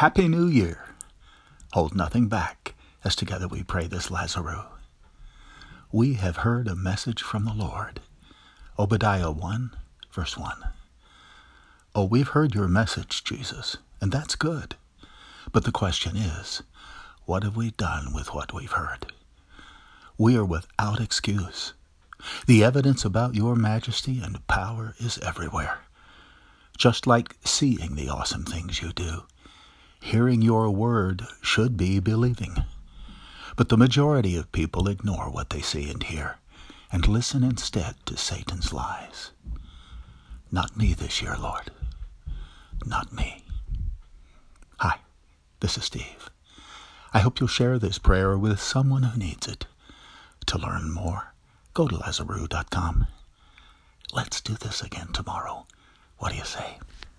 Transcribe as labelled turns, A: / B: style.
A: Happy New Year. Hold nothing back as together we pray this Lazarus. We have heard a message from the Lord. Obadiah 1, verse 1. Oh, we've heard your message, Jesus, and that's good. But the question is, what have we done with what we've heard? We are without excuse. The evidence about your majesty and power is everywhere. Just like seeing the awesome things you do, hearing your word should be believing. But the majority of people ignore what they see and hear, and listen instead to Satan's lies. Not me this year, Lord. Not me. Hi, this is Steve. I hope you'll share this prayer with someone who needs it. To learn more, go to Lazarus.com. Let's do this again tomorrow. What do you say?